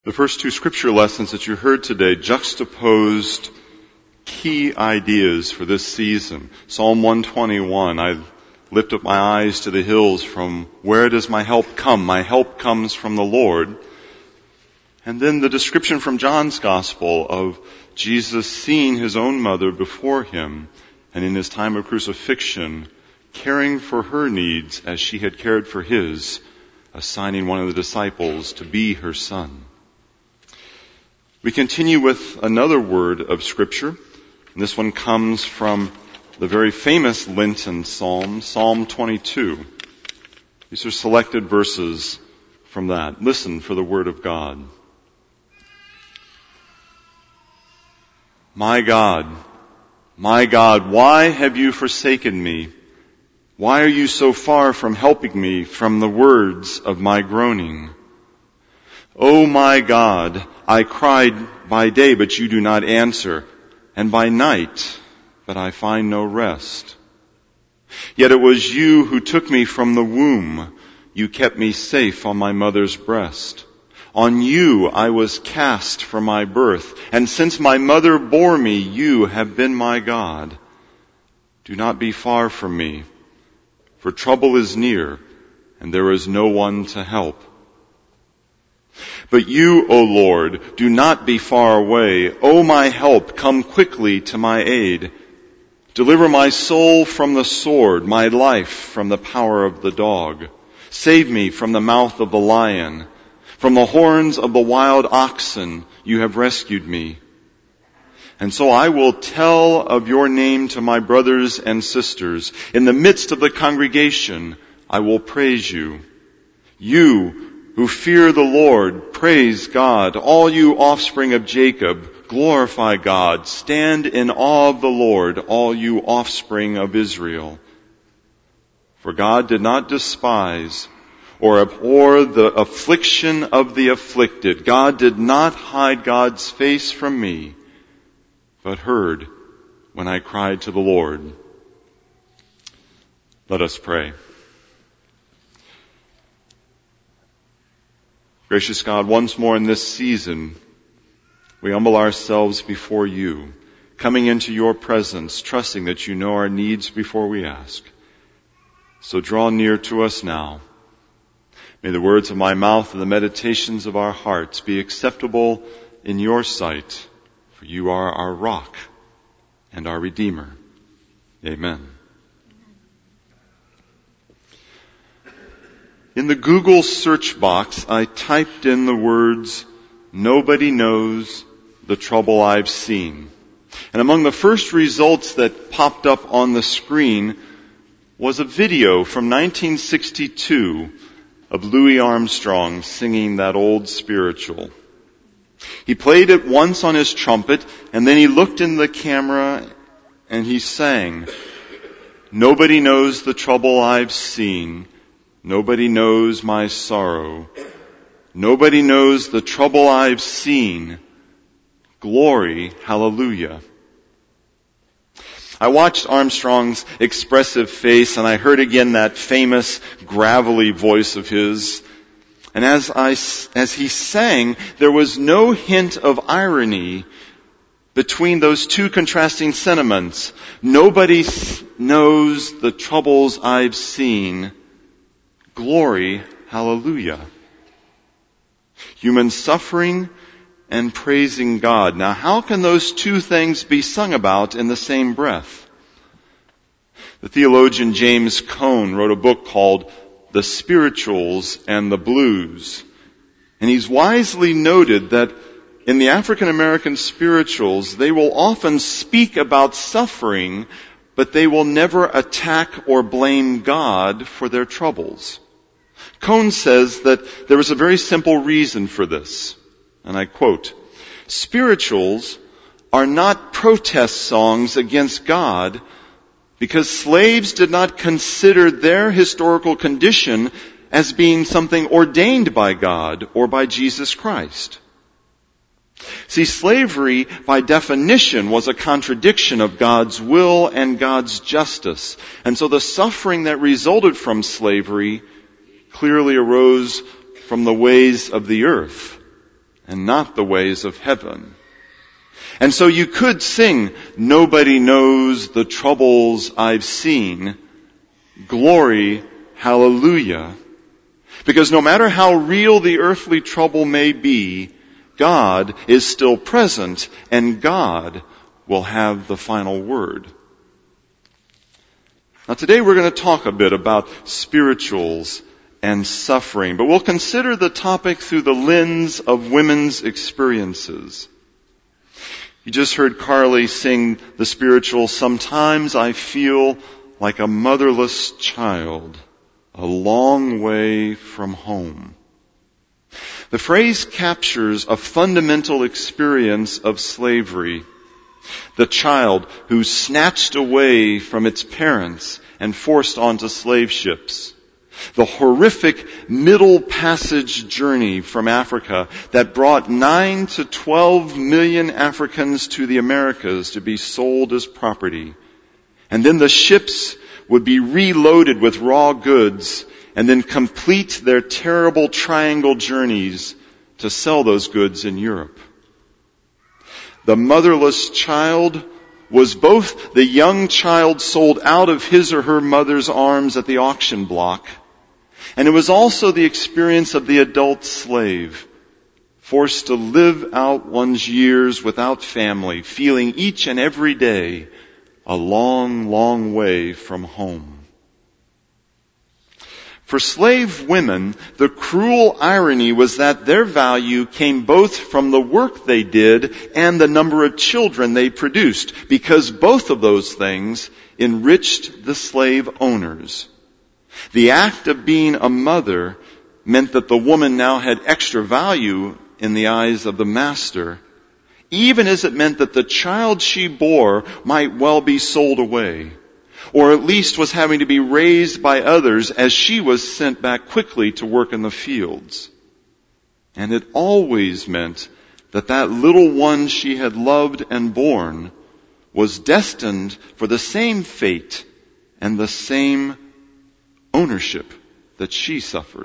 The first two scripture lessons that you heard today juxtaposed key ideas for this season. Psalm 121, I lift up my eyes to the hills, from where does my help come? My help comes from the Lord. And then the description from John's Gospel of Jesus seeing his own mother before him, and in his time of crucifixion, caring for her needs as she had cared for his, assigning one of the disciples to be her son. We continue with another word of Scripture. And this one comes from the very famous Lenten psalm, Psalm 22. These are selected verses from that. Listen for the word of God. My God, why have you forsaken me? Why are you so far from helping me from the words of my groaning? O my God, I cried by day, but you do not answer, and by night, but I find no rest. Yet it was you who took me from the womb. You kept me safe on my mother's breast. On you I was cast from my birth, and since my mother bore me, you have been my God. Do not be far from me, for trouble is near, and there is no one to help. But you, O Lord, do not be far away. O my help, come quickly to my aid. Deliver my soul from the sword, my life from the power of the dog. Save me from the mouth of the lion. From the horns of the wild oxen you have rescued me. And so I will tell of your name to my brothers and sisters. In the midst of the congregation, I will praise you. You who fear the Lord, praise God. All you offspring of Jacob, glorify God. Stand in awe of the Lord, all you offspring of Israel. For God did not despise or abhor the affliction of the afflicted. God did not hide God's face from me, but heard when I cried to the Lord. Let us pray. Gracious God, once more in this season, we humble ourselves before you, coming into your presence, trusting that you know our needs before we ask. So draw near to us now. May the words of my mouth and the meditations of our hearts be acceptable in your sight, for you are our rock and our Redeemer. Amen. In the Google search box, I typed in the words, "Nobody knows the trouble I've seen." And among the first results that popped up on the screen was a video from 1962 of Louis Armstrong singing that old spiritual. He played it once on his trumpet, and then he looked in the camera and he sang, "Nobody knows the trouble I've seen. Nobody knows my sorrow. Nobody knows the trouble I've seen. Glory, hallelujah." I watched Armstrong's expressive face, and I heard again that famous gravelly voice of his. And as he sang, there was no hint of irony between those two contrasting sentiments. Nobody knows the troubles I've seen. Glory, hallelujah. Human suffering and praising God. Now, how can those two things be sung about in the same breath? The theologian James Cone wrote a book called The Spirituals and the Blues. And he's wisely noted that in the African American spirituals, they will often speak about suffering, but they will never attack or blame God for their troubles. Cone says that there is a very simple reason for this, and I quote, "Spirituals are not protest songs against God because slaves did not consider their historical condition as being something ordained by God or by Jesus Christ. See, slavery, by definition, was a contradiction of God's will and God's justice. And so the suffering that resulted from slavery clearly arose from the ways of the earth. and not the ways of heaven. And so you could sing, nobody knows the troubles I've seen, glory, hallelujah. Because no matter how real the earthly trouble may be, God is still present and God will have the final word. Now today we're going to talk a bit about spirituals and suffering, but we'll consider the topic through the lens of women's experiences. You just heard Carly sing the spiritual, sometimes I feel like a motherless child, a long way from home. The phrase captures a fundamental experience of slavery. The child who's snatched away from its parents and forced onto slave ships. The horrific Middle Passage journey from Africa that brought 9 to 12 million Africans to the Americas to be sold as property. And then the ships would be reloaded with raw goods and then complete their terrible triangle journeys to sell those goods in Europe. The motherless child was both the young child sold out of his or her mother's arms at the auction block, and it was also the experience of the adult slave, forced to live out one's years without family, feeling each and every day a long, long way from home. For slave women, the cruel irony was that their value came both from the work they did and the number of children they produced, because both of those things enriched the slave owners. The act of being a mother meant that the woman now had extra value in the eyes of the master, even as it meant that the child she bore might well be sold away, or at least was having to be raised by others as she was sent back quickly to work in the fields. And it always meant that that little one she had loved and borne was destined for the same fate and the same ownership that she suffered.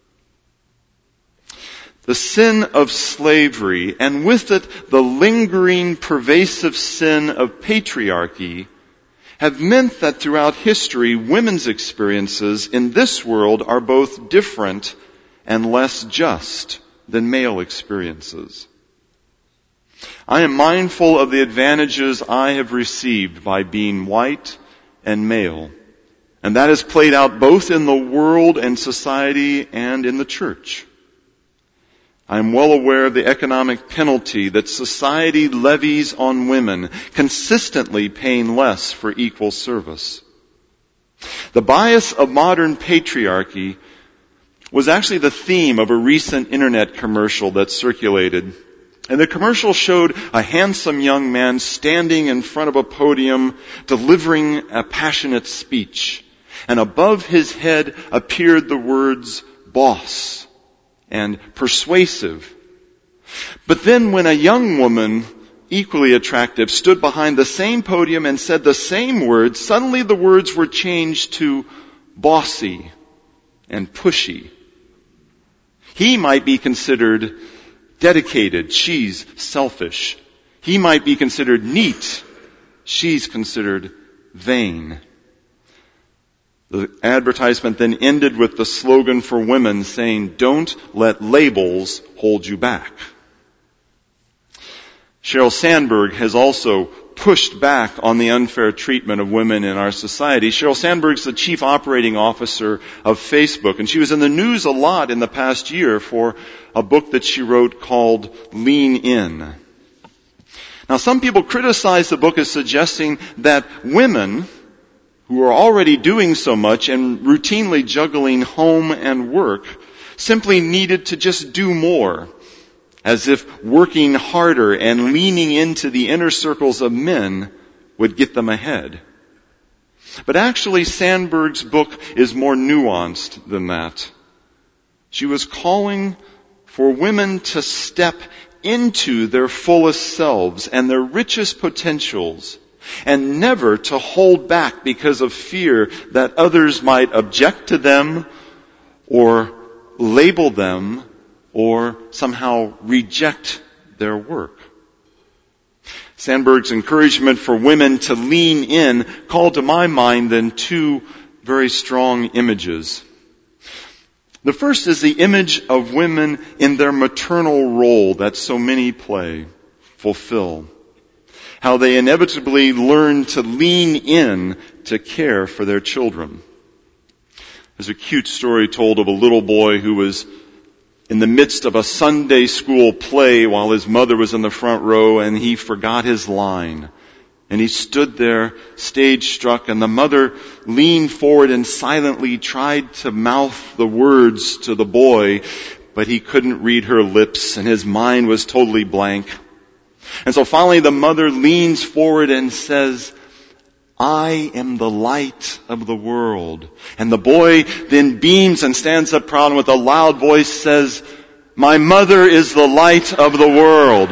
The sin of slavery, and with it the lingering, pervasive sin of patriarchy, have meant that throughout history, women's experiences in this world are both different and less just than male experiences. I am mindful of the advantages I have received by being white and male, and that has played out both in the world and society and in the church. I am well aware of the economic penalty that society levies on women, consistently paying less for equal service. The bias of modern patriarchy was actually the theme of a recent internet commercial that circulated. And the commercial showed a handsome young man standing in front of a podium delivering a passionate speech. And above his head appeared the words, boss and persuasive. But then when a young woman, equally attractive, stood behind the same podium and said the same words, suddenly the words were changed to bossy and pushy. He might be considered dedicated, she's selfish. He might be considered neat, she's considered vain. The advertisement then ended with the slogan for women saying, "Don't let labels hold you back." Sheryl Sandberg has also pushed back on the unfair treatment of women in our society. Sheryl Sandberg's the chief operating officer of Facebook, and she was in the news a lot in the past year for a book that she wrote called Lean In. Now, some people criticize the book as suggesting that women who are already doing so much and routinely juggling home and work simply needed to just do more, as if working harder and leaning into the inner circles of men would get them ahead. But actually, Sandberg's book is more nuanced than that. She was calling for women to step into their fullest selves and their richest potentials, and never to hold back because of fear that others might object to them or label them or somehow reject their work. Sandberg's encouragement for women to lean in called to my mind then two very strong images. The first is the image of women in their maternal role that so many fulfill. How they inevitably learn to lean in to care for their children. There's a cute story told of a little boy who was in the midst of a Sunday school play while his mother was in the front row, and he forgot his line. And he stood there, stage struck, and the mother leaned forward and silently tried to mouth the words to the boy, but he couldn't read her lips, and his mind was totally blank. And so finally the mother leans forward and says, "I am the light of the world." And the boy then beams and stands up proud and with a loud voice says, "My mother is the light of the world."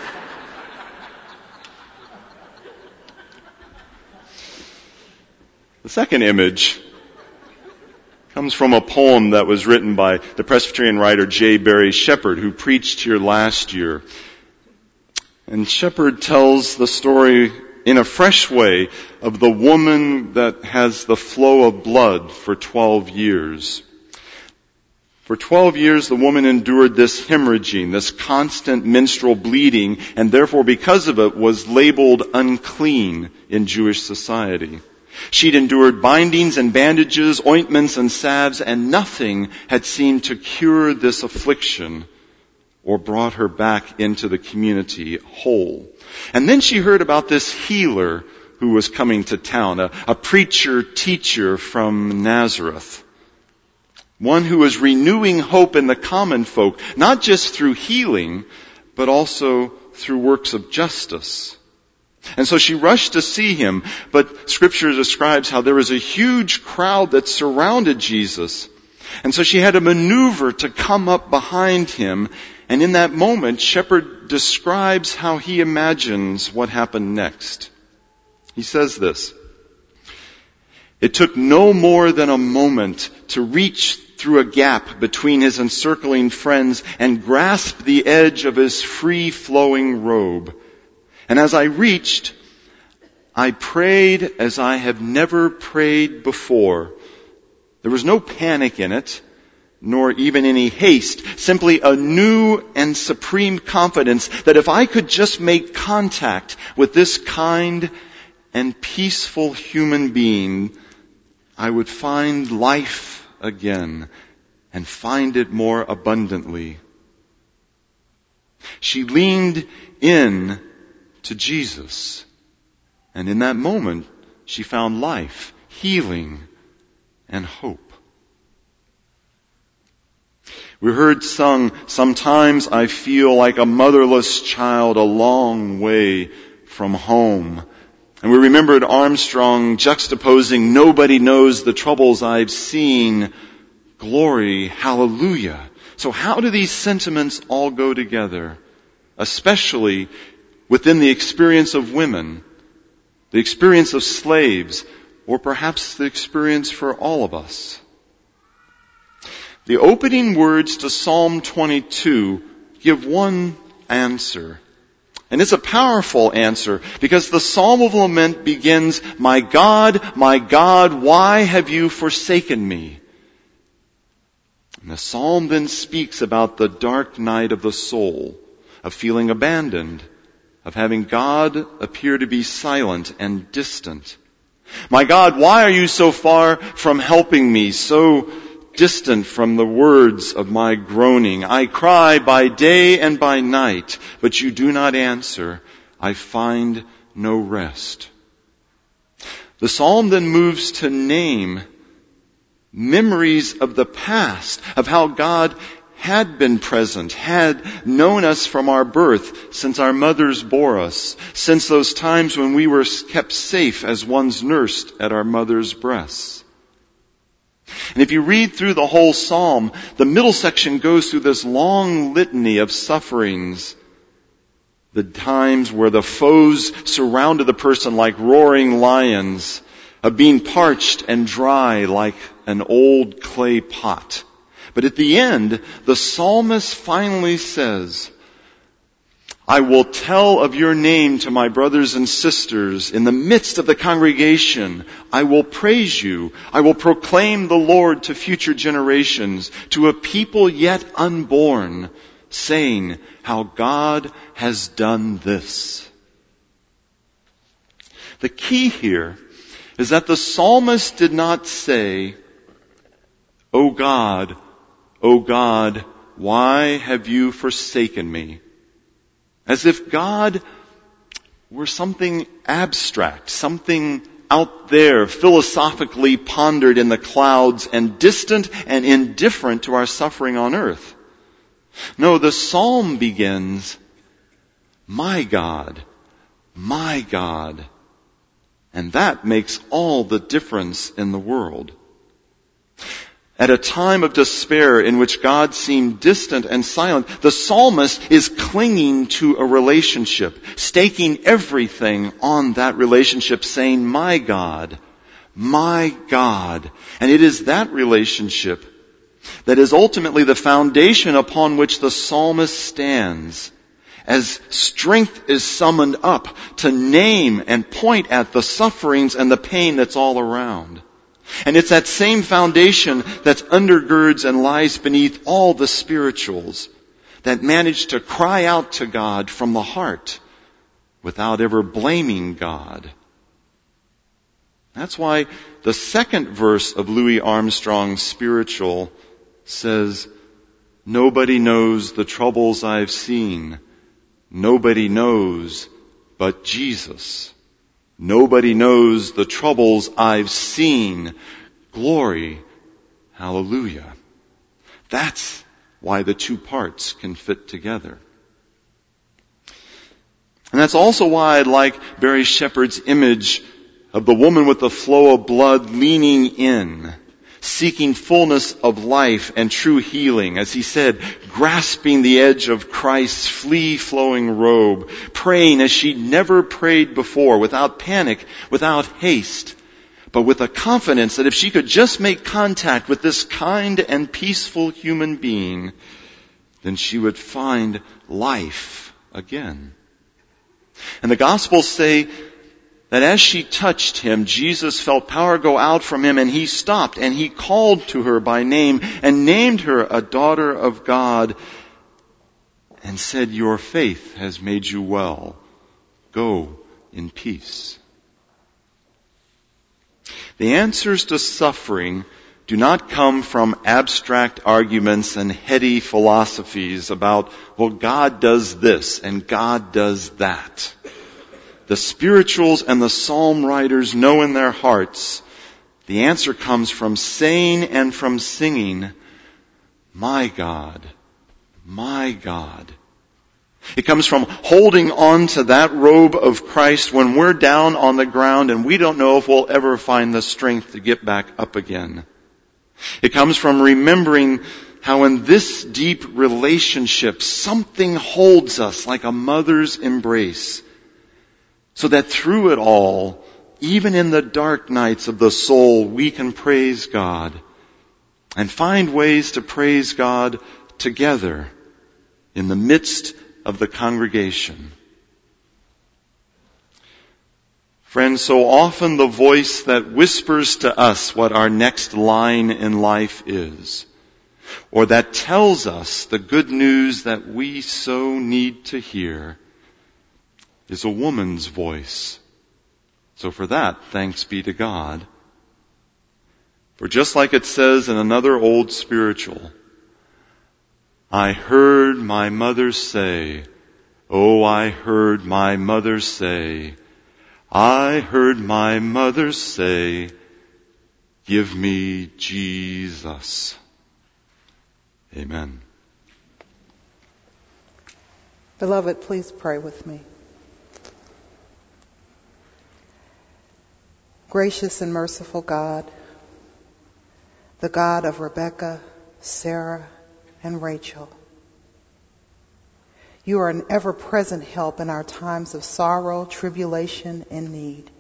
The second image comes from a poem that was written by the Presbyterian writer J. Barry Shepherd, who preached here last year. And Shepherd tells the story in a fresh way of the woman that has the flow of blood for 12 years. For 12 years, the woman endured this hemorrhaging, this constant menstrual bleeding, and therefore because of it was labeled unclean in Jewish society. She'd endured bindings and bandages, ointments and salves, and nothing had seemed to cure this affliction or brought her back into the community whole. And then she heard about this healer who was coming to town, a preacher, teacher from Nazareth. One who was renewing hope in the common folk, not just through healing, but also through works of justice. And so she rushed to see him, but Scripture describes how there was a huge crowd that surrounded Jesus. And so she had to maneuver to come up behind him. And in that moment, Shepherd describes how he imagines what happened next. He says this: "It took no more than a moment to reach through a gap between his encircling friends and grasp the edge of his free-flowing robe. And as I reached, I prayed as I have never prayed before. There was no panic in it, nor even any haste, simply a new and supreme confidence that if I could just make contact with this kind and peaceful human being, I would find life again and find it more abundantly." She leaned in to Jesus, and in that moment she found life, healing, and hope. We heard sung, "Sometimes I feel like a motherless child a long way from home." And we remembered Armstrong juxtaposing, "Nobody knows the troubles I've seen. Glory, hallelujah." So how do these sentiments all go together? Especially within the experience of women, the experience of slaves, or perhaps the experience for all of us. The opening words to Psalm 22 give one answer. And it's a powerful answer because the Psalm of Lament begins, my God, why have you forsaken me?" And the Psalm then speaks about the dark night of the soul, of feeling abandoned, of having God appear to be silent and distant. "My God, why are you so far from helping me, so distant from the words of my groaning? I cry by day and by night, but you do not answer. I find no rest." The psalm then moves to name memories of the past, of how God had been present, had known us from our birth, since our mothers bore us, since those times when we were kept safe as one's nursed at our mother's breasts. And if you read through the whole psalm, the middle section goes through this long litany of sufferings. The times where the foes surrounded the person like roaring lions, of being parched and dry like an old clay pot. But at the end, the psalmist finally says, I will tell of your name to my brothers and sisters. In the midst of the congregation, I will praise you. I will proclaim the Lord to future generations, to a people yet unborn, saying how God has done this. The key here is that the psalmist did not say, O God, why have you forsaken me? As if God were something abstract, something out there, philosophically pondered in the clouds and distant and indifferent to our suffering on earth. No, the psalm begins, my God, and that makes all the difference in the world. At a time of despair in which God seemed distant and silent, the psalmist is clinging to a relationship, staking everything on that relationship, saying, my God. And it is that relationship that is ultimately the foundation upon which the psalmist stands, as strength is summoned up to name and point at the sufferings and the pain that's all around. And it's that same foundation that undergirds and lies beneath all the spirituals that manage to cry out to God from the heart without ever blaming God. That's why the second verse of Louis Armstrong's Spiritual says, nobody knows the troubles I've seen. Nobody knows but Jesus. Nobody knows the troubles I've seen. Glory, hallelujah. That's why the two parts can fit together. And that's also why I like Barry Shepherd's image of the woman with the flow of blood leaning in, seeking fullness of life and true healing, as he said, grasping the edge of Christ's flea-flowing robe, praying as she'd never prayed before, without panic, without haste, but with a confidence that if she could just make contact with this kind and peaceful human being, then she would find life again. And the Gospels say that as she touched him, Jesus felt power go out from him, and he stopped and he called to her by name and named her a daughter of God and said, your faith has made you well. Go in peace. The answers to suffering do not come from abstract arguments and heady philosophies about, well, God does this and God does that. The spirituals and the psalm writers know in their hearts the answer comes from saying and from singing, my God, my God. It comes from holding on to that robe of Christ when we're down on the ground and we don't know if we'll ever find the strength to get back up again. It comes from remembering how in this deep relationship something holds us like a mother's embrace, so that through it all, even in the dark nights of the soul, we can praise God and find ways to praise God together in the midst of the congregation. Friends, so often the voice that whispers to us what our next line in life is, or that tells us the good news that we so need to hear, is a woman's voice. So for that, thanks be to God. For just like it says in another old spiritual, I heard my mother say, oh, I heard my mother say, I heard my mother say, give me Jesus. Amen. Beloved, please pray with me. Gracious and merciful God, the God of Rebecca, Sarah, and Rachel, you are an ever-present help in our times of sorrow, tribulation, and need.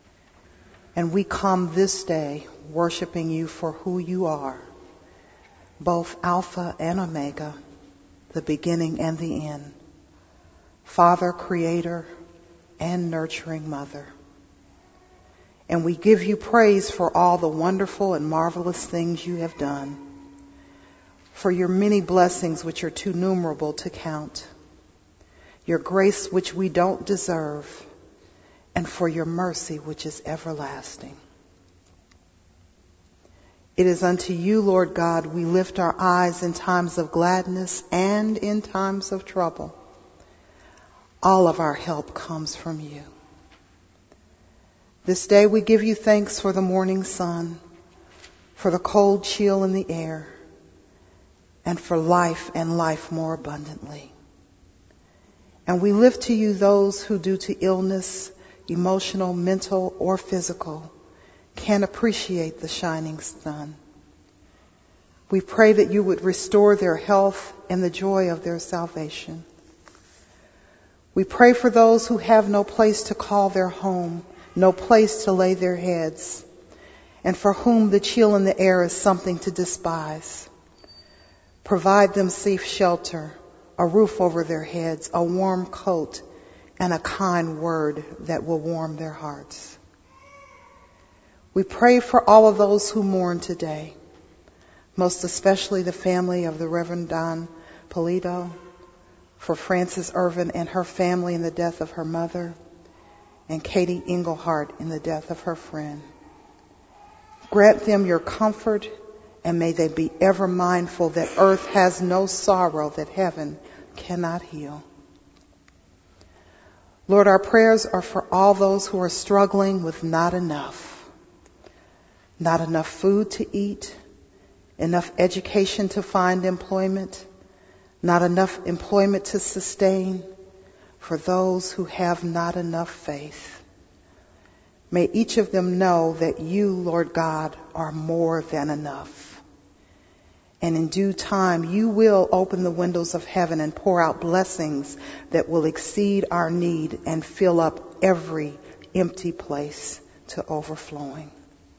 And we come this day worshiping you for who you are, both Alpha and Omega, the beginning and the end, Father, Creator, and nurturing Mother. And we give you praise for all the wonderful and marvelous things you have done, for your many blessings which are too numerable to count, your grace which we don't deserve, and for your mercy which is everlasting. It is unto you, Lord God, we lift our eyes in times of gladness and in times of trouble. All of our help comes from you. This day we give you thanks for the morning sun, for the cold chill in the air, and for life and life more abundantly. And we lift to you those who, due to illness, emotional, mental, or physical, can't appreciate the shining sun. We pray that you would restore their health and the joy of their salvation. We pray for those who have no place to call their home, no place to lay their heads, and for whom the chill in the air is something to despise. Provide them safe shelter, a roof over their heads, a warm coat, and a kind word that will warm their hearts. We pray for all of those who mourn today, most especially the family of the Reverend Don Polito, for Frances Irvin and her family in the death of her mother, and Katie Engelhardt in the death of her friend. Grant them your comfort, and may they be ever mindful that earth has no sorrow that heaven cannot heal. Lord, our prayers are for all those who are struggling with not enough food to eat, enough education to find employment, not enough employment to sustain, for those who have not enough faith. May each of them know that you, Lord God, are more than enough. And in due time, you will open the windows of heaven and pour out blessings that will exceed our need and fill up every empty place to overflowing.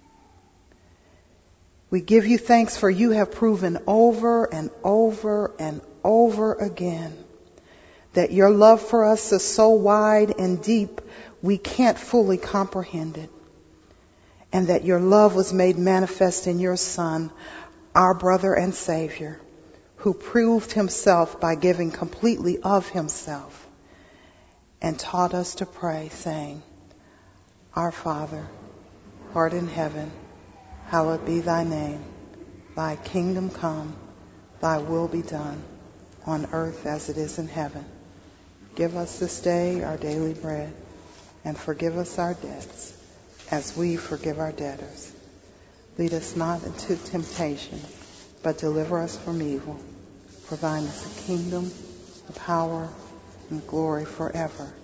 We give you thanks, for you have proven over and over and over again that your love for us is so wide and deep we can't fully comprehend it, and that your love was made manifest in your Son, our brother and Savior, who proved himself by giving completely of himself and taught us to pray, saying, Our Father, who art in heaven, hallowed be thy name. Thy kingdom come, thy will be done, on earth as it is in heaven. Give us this day our daily bread, and forgive us our debts, as we forgive our debtors. Lead us not into temptation, but deliver us from evil. For thine is the kingdom, the power, and the glory forever.